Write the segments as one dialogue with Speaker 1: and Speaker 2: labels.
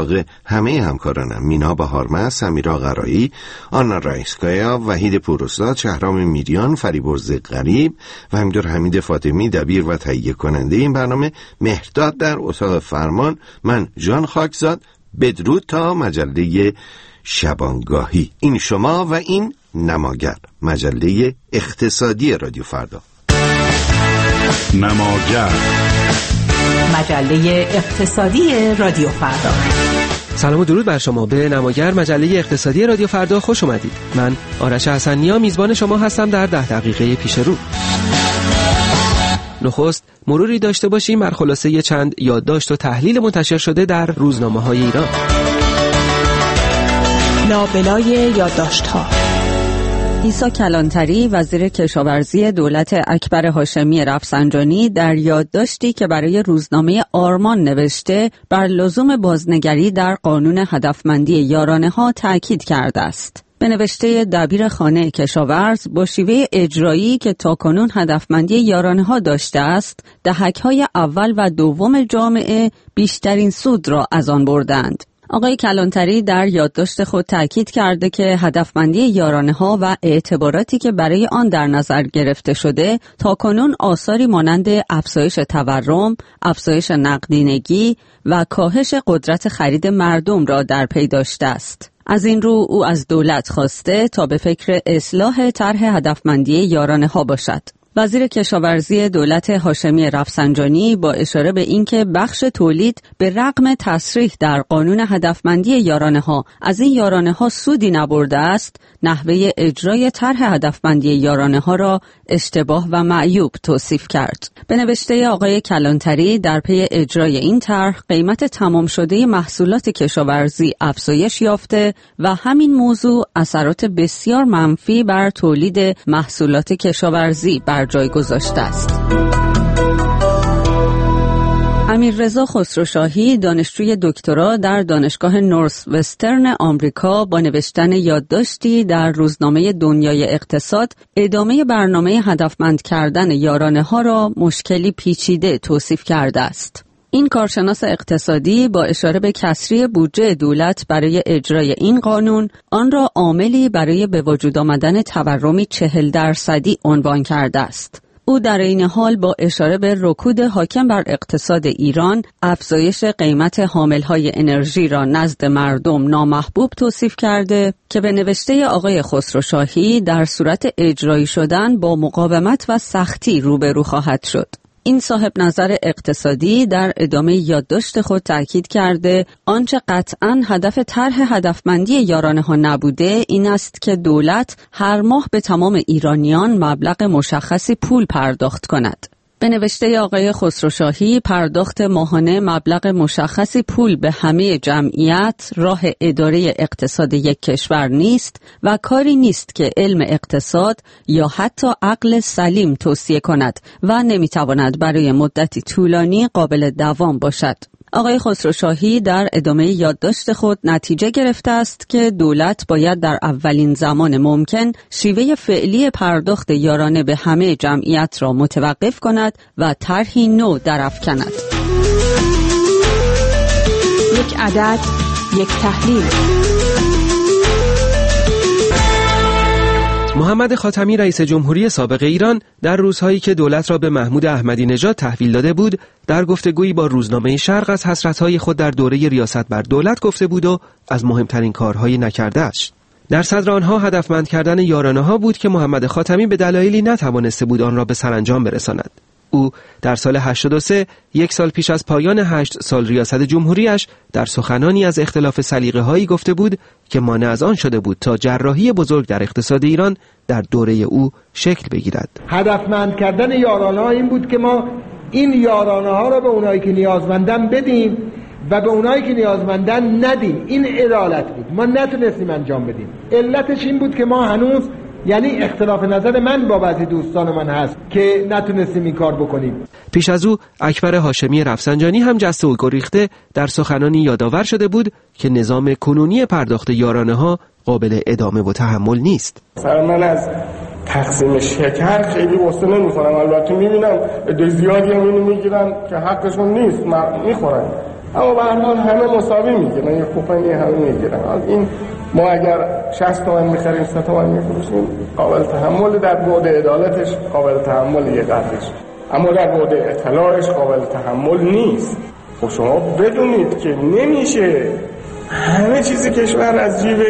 Speaker 1: واقع همه همکارانم، مینا بهارمند، سمیرا قرایی، آنا رئیسکایا، وحید پوروزاد، شهرام میریان، فریبرز غریب و همینطور حمید فاطمی دبیر و تهیه کننده این برنامه، مهرداد در اتاق فرمان، من ژان خاکزاد. بدرود تا مجله شبانگاهی. این شما و این نماگر، مجله اقتصادی رادیو فردا.
Speaker 2: نماگر،
Speaker 3: مجله اقتصادی رادیو فردا.
Speaker 4: سلام و درود بر شما. به نماگر، مجله اقتصادی رادیو فردا خوش اومدید. من آرش حسنیا میزبان شما هستم در 10 دقیقه پیش رو. نخست مروری داشته باشیم بر خلاصه چند یادداشت و تحلیل منتشر شده در روزنامه‌های ایران.
Speaker 3: لابلای یادداشت‌ها.
Speaker 5: عیسی کلانتری وزیر کشاورزی دولت اکبر هاشمی رفسنجانی در یادداشتی که برای روزنامه آرمان نوشته بر لزوم بازنگری در قانون هدفمندی یارانه‌ها تاکید کرده است. به نوشته دبیر خانه کشاورز، با شیوه اجرایی که تاکنون هدفمندی یارانه‌ها داشته است، دهک‌های اول و دوم جامعه بیشترین سود را از آن بردند. آقای کلانتری در یادداشت خود تاکید کرده که هدفمندی یارانه‌ها و اعتباراتی که برای آن در نظر گرفته شده تاکنون آثاری مانند افزایش تورم، افزایش نقدینگی و کاهش قدرت خرید مردم را در پی داشته است. از این رو او از دولت خواسته تا به فکر اصلاح طرح هدفمندی یارانه‌ها باشد. وزیر کشاورزی دولت هاشمی رفسنجانی با اشاره به اینکه بخش تولید به رغم تصریح در قانون هدفمندی یارانه‌ها از این یارانه‌ها سودی نبرده است، نحوه اجرای طرح هدفمندی یارانه‌ها را اشتباه و معیوب توصیف کرد. به نوشته آقای کلانتری، در پی اجرای این طرح قیمت تمام شده محصولات کشاورزی افزایش یافته و همین موضوع اثرات بسیار منفی بر تولید محصولات کشاورزی بر جای گذاشته است. امیررضا خسروشاهی، دانشجوی دکترا در دانشگاه نورث وسترن آمریکا، با نوشتن یادداشتی در روزنامه دنیای اقتصاد ادامه برنامه هدفمند کردن یارانه‌ها را مشکلی پیچیده توصیف کرده است. این کارشناس اقتصادی با اشاره به کسری بودجه دولت برای اجرای این قانون، آن را عاملی برای به وجود آمدن تورمی 40% عنوان کرده است. او در این حال با اشاره به رکود حاکم بر اقتصاد ایران، افزایش قیمت حاملهای انرژی را نزد مردم نامحبوب توصیف کرده که به نوشته آقای خسروشاهی در صورت اجرایی شدن با مقاومت و سختی روبرو خواهد شد. این صاحب نظر اقتصادی در ادامه یادداشت خود تاکید کرده آنچه قطعاً هدف طرح هدفمندی یارانه‌ها نبوده این است که دولت هر ماه به تمام ایرانیان مبلغ مشخصی پول پرداخت کند. به نوشته آقای خسروشاهی، پرداخت ماهانه مبلغ مشخصی پول به همه جمعیت راه اداره اقتصاد یک کشور نیست و کاری نیست که علم اقتصاد یا حتی عقل سلیم توصیه کند و نمیتواند برای مدتی طولانی قابل دوام باشد. آقای خسروشاهی در ادامه یادداشت خود نتیجه گرفته است که دولت باید در اولین زمان ممکن شیوه فعلی پرداخت یارانه به همه جمعیت را متوقف کند و طرحی نو درافکند.
Speaker 3: یک عدد، یک تحلیل.
Speaker 4: محمد خاتمی رئیس جمهوری سابق ایران در روزهایی که دولت را به محمود احمدی نژاد تحویل داده بود، در گفتگویی با روزنامه شرق از حسرت‌های خود در دوره ریاست بر دولت گفته بود و از مهمترین کارهای نکرده‌اش. در صدر آنها هدفمند کردن یارانه‌ها بود که محمد خاتمی به دلایلی نتوانسته بود آن را به سرانجام برساند. او در سال 83، یک سال پیش از پایان 8 سال ریاست جمهوریش، در سخنانی از اختلاف سلیقه‌هایی گفته بود که مانع از آن شده بود تا جراحی بزرگ در اقتصاد ایران در دوره او شکل بگیرد.
Speaker 6: هدفمند کردن یارانه‌ها این بود که ما این یارانه‌ها را به اونایی که نیازمندن بدیم و به اونایی که نیازمندن ندیم. این عدالت بود. ما نتونستیم انجام بدیم. علتش این بود که ما هنوز، یعنی اختلاف نظر من با بعضی دوستان من هست که نتونستیم این کار بکنیم.
Speaker 4: پیش از او اکبر هاشمی رفسنجانی هم جسته و گریخته در سخنانی یادآور شده بود که نظام کنونی پرداخت یارانه‌ها قابل ادامه و تحمل نیست.
Speaker 7: من از تقسیم شکر خیلی قصه نمی‌خورم. البته می‌بینم عده زیادی هم اینو میگیرن که حقشون نیست، میخورن. اما به هر حال همه مساوی میگیرن، یه کوپن همه میگیرن. از این ما اگر 60 تومن میخریم 3 تومن میفروشیم قابل تحمل، در بعد عدالتش قابل تحمل یه قدرش، اما در بعد اطلاعش قابل تحمل نیست. خب شما بدونید که نمیشه همه چیز کشور از جیب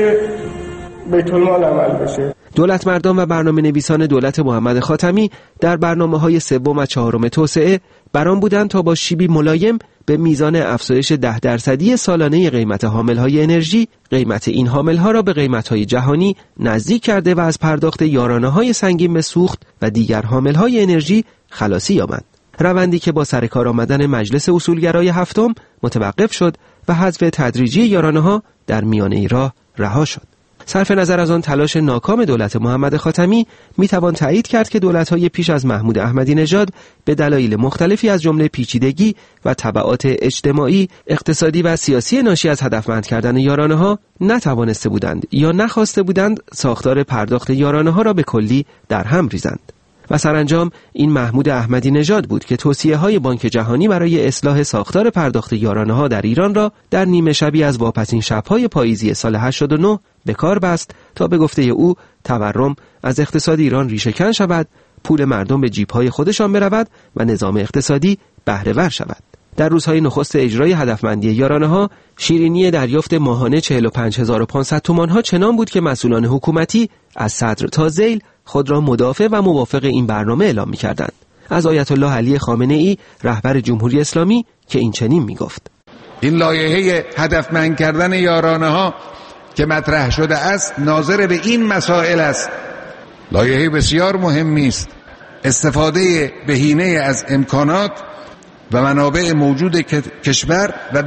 Speaker 7: بیت المال عمل بشه.
Speaker 4: دولت مردان و برنامه نویسان دولت محمد خاتمی در برنامه‌های سوم و چهارم توسعه بران بودند تا با شیبی ملایم به میزان افزایش 10% سالانه قیمت حامل‌های انرژی، قیمت این حامل‌ها را به قیمت‌های جهانی نزدیک کرده و از پرداخت یارانه‌های سنگین به سوخت و دیگر حامل‌های انرژی خلاصی یابند. روندی که با سرکار آمدن مجلس اصولگرای هفتم متوقف شد و حذف تدریجی یارانه‌ها در میانه راه رها شد. صرف نظر از آن تلاش ناکام دولت محمد خاتمی میتوان تایید کرد که دولت‌های پیش از محمود احمدی نژاد به دلایل مختلفی از جمله پیچیدگی و تبعات اجتماعی، اقتصادی و سیاسی ناشی از هدفمند کردن یارانه‌ها نتوانسته بودند یا نخواسته بودند ساختار پرداخت یارانه‌ها را به کلی در هم ریزند. و سرانجام این محمود احمدی نژاد بود که توصیه‌های بانک جهانی برای اصلاح ساختار پرداخت یارانه‌ها در ایران را در نیمه شبی از واپسین شب‌های پاییزی سال 89 به کار بست تا به گفته او تورم از اقتصاد ایران ریشه‌کن شود، پول مردم به جیب‌های خودشان برود و نظام اقتصادی بهره‌ور شود. در روزهای نخست اجرای هدفمندی یارانه‌ها، شیرینی دریافت ماهانه 45500 تومان‌ها چنان بود که مسئولان حکومتی از صدر تا ذیل خود را مدافع و موافق این برنامه اعلام می‌کردند. از آیت الله علی خامنه‌ای رهبر جمهوری اسلامی که این چنین می‌گفت:
Speaker 2: این لایحه هدفمند کردن یارانه‌ها که مطرح شده است ناظر به این مسائل است. لایحه بسیار مهمی است. استفاده بهینه از امکانات و منابع موجود کشور و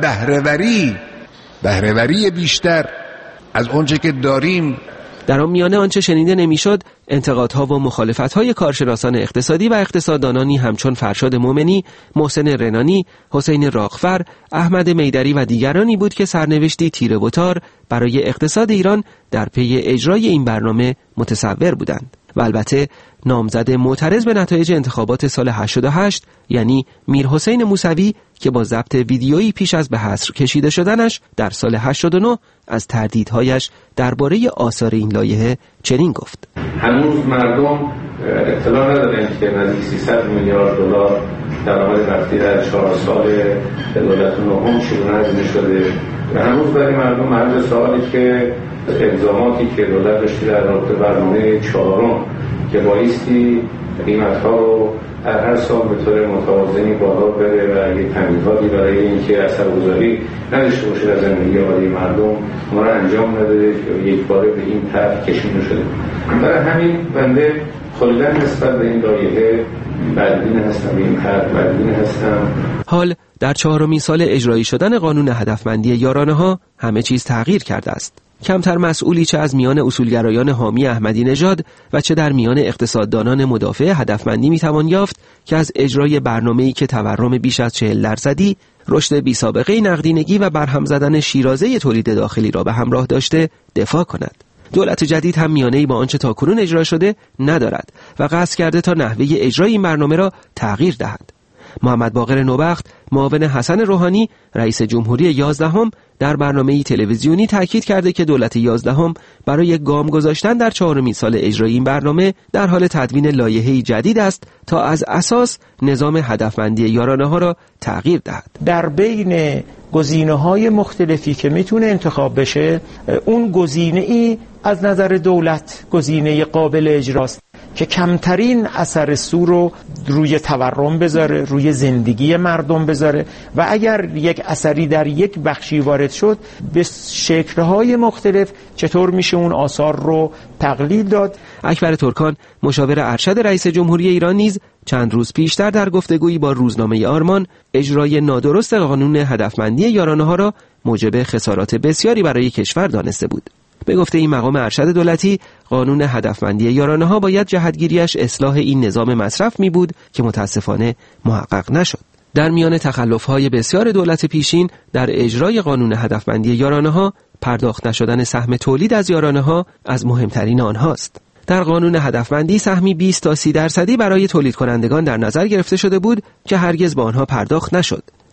Speaker 2: بهره‌وری بیشتر از آنچه که داریم.
Speaker 4: در آن میانه آنچه شنیده نمیشد انتقادها و مخالفت‌های کارشناسان اقتصادی و اقتصاددانانی همچون فرشاد مومنی، محسن رنانی، حسین راغفر، احمد میدری و دیگرانی بود که سرنوشتی تیره و تار برای اقتصاد ایران در پی اجرای این برنامه متصور بودند. و البته نامزد معترض به نتایج انتخابات سال 88 یعنی میرحسین موسوی که با ضبط ویدیویی پیش از به حصر کشیده شدنش در سال 89 از تردیدهایش درباره آثار این لایحه چنین گفت:
Speaker 8: هنوز مردم اطلاع ندارند که نزدیک 300 میلیارد دلار درآمد رفتی در 4 سال دولت نهم شروع نزدیک شده و هنوز برای مردم محل سوالی که اقداماتی که دولت داشته در رابطه برنامه 4 که بایستی قیمت‌ها رو در هر سال به طور متوازنی بالا بره و یک تمهیداتی برای اینکه اثرگذاری نداشته باشه در زندگی عادی مردم ما رو انجام نداده که یک باره به این طرف کشیده شده. برای همین بنده کلاً نسبت به این لایحه بدبین هستم، این طرف بدبین هستم.
Speaker 4: حال در 4مین سال اجرایی شدن قانون هدفمندی یارانه‌ها همه چیز تغییر کرده است. کمتر مسئولی چه از میان اصولگرایان حامی احمدی نژاد و چه در میان اقتصاددانان مدافع هدفمندی میتوان یافت که از اجرای برنامه‌ای که تورم بیش از 40%، رشد بی‌سابقه نقدینگی و برهم زدن شیرازه تولید داخلی را به همراه داشته دفاع کند. دولت جدید هم میانه‌ای با آنچه تاکنون اجرا شده ندارد و قصد کرده تا نحوه اجرای این برنامه را تغییر دهد. محمد باقر نوبخت، معاون حسن روحانی، رئیس جمهوری 11 در برنامه‌ای تلویزیونی تاکید کرده که دولت 11 برای گام گذاشتن در 4مین سال اجرای این برنامه در حال تدوین لایحه‌ای جدید است تا از اساس نظام هدفمندی یارانه‌ها را تغییر دهد.
Speaker 9: در بین گزینه‌های مختلفی که میتونه انتخاب بشه، اون گزینه‌ای از نظر دولت گزینه قابل اجراست که کمترین اثر سو رو روی تورم بذاره، روی زندگی مردم بذاره و اگر یک اثری در یک بخشی وارد شد به شکل‌های مختلف چطور میشه اون آثار رو تقلیل داد.
Speaker 4: اکبر ترکان، مشاور ارشد رئیس جمهوری ایران نیز چند روز پیشتر در گفتگویی با روزنامه آرمان اجرای نادرست قانون هدفمندی یارانه‌ها را موجب خسارات بسیاری برای کشور دانسته بود. به گفته این مقام ارشد دولتی، قانون هدفمندی یارانه‌ها باید جهتگیریش اصلاح این نظام مصرف می بود که متاسفانه محقق نشد. در میان تخلف‌های بسیار دولت پیشین در اجرای قانون هدفمندی یارانه‌ها، پرداخت نشدن سهم تولید از یارانه‌ها از مهمترین آنهاست. در قانون هدفمندی سهمی 20 تا 30% برای تولید کنندگان در نظر گرفته شده بود که هرگز به آنها پرداخت نشد.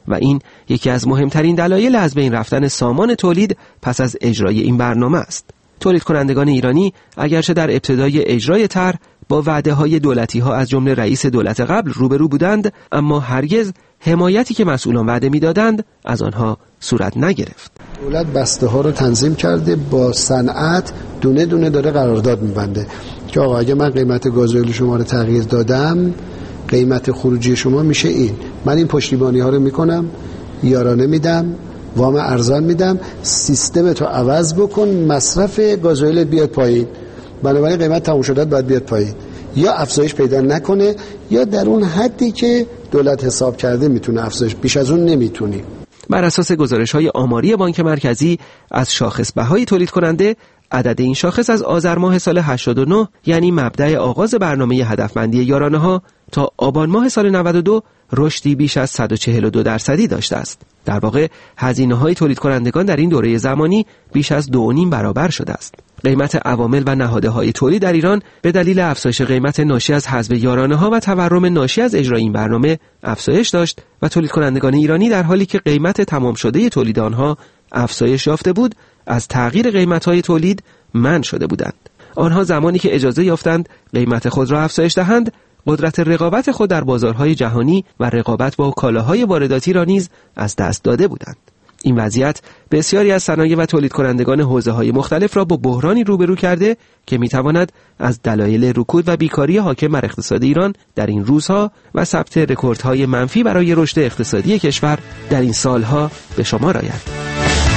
Speaker 4: و این یکی از مهمترین دلایل از بین رفتن سامان تولید پس از اجرای این برنامه است. تولید کنندگان ایرانی اگرچه در ابتدای اجرای طرح با وعده‌های دولتی‌ها از جمله رئیس دولت قبل روبرو بودند، اما هرگز حمایتی که مسئولان وعده می‌دادند از آنها صورت نگرفت.
Speaker 10: دولت بسته‌ها رو تنظیم کرده، با صنعت دونه دونه داره قرارداد می‌بنده که آقا اگه من قیمت گازوئیل شما رو تغییر دادم، قیمت خروجی شما میشه این. من این پشتیبانی‌ها رو می‌کنم، یارانه میدم، وام ارزان میدم، سیستم تو عوض بکن، مصرف گازوئیل بیاد پایین. بنابراین قیمت تموم شده باید بیاد پایین، یا افزایش پیدا نکنه یا در اون حدی که دولت حساب کرده میتونه افزایش، بیش از اون نمیتونی.
Speaker 4: بر اساس گزارش‌های آماری بانک مرکزی از شاخص بهای تولید کننده، عدد این شاخص از آذر ماه سال 89 یعنی مبدأ آغاز برنامه هدفمندی یارانه‌ها تا آبان ماه سال 92 رشدی بیش از 142% داشته است. در واقع هزینه‌های تولید کنندگان در این دوره زمانی بیش از 2.5 برابر شده است. قیمت عوامل و نهادهای تولید در ایران به دلیل افزایش قیمت ناشی از حذف یارانه‌ها و تورم ناشی از اجرای این برنامه افزایش داشت و تولید کنندگان ایرانی در حالی که قیمت تمام شده تولید آنها افزایش یافته بود، از تغییر قیمت‌های تولید منع شده بودند. آنها زمانی که اجازه یافتند قیمت خود را افزایش دهند، قدرت رقابت خود در بازارهای جهانی و رقابت با کالاهای وارداتی را نیز از دست داده بودند. این وضعیت بسیاری از صنایع و تولید کنندگان حوزه‌های مختلف را با بحرانی روبرو کرده که می‌تواند از دلایل رکود و بیکاری حاکم بر اقتصاد ایران در این روزها و ثبت رکوردهای منفی برای رشد اقتصادی کشور در این سالها به شمار آید.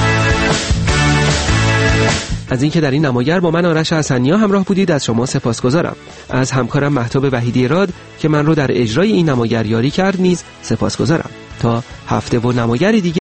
Speaker 4: از اینکه در این نماگر با من آرش حسنیا همراه بودید از شما سپاسگزارم. از همکارم مهتاب وحیدی راد که من رو در اجرای این نماگر یاری کرد نیز سپاسگزارم. تا هفته و نماگری دیگه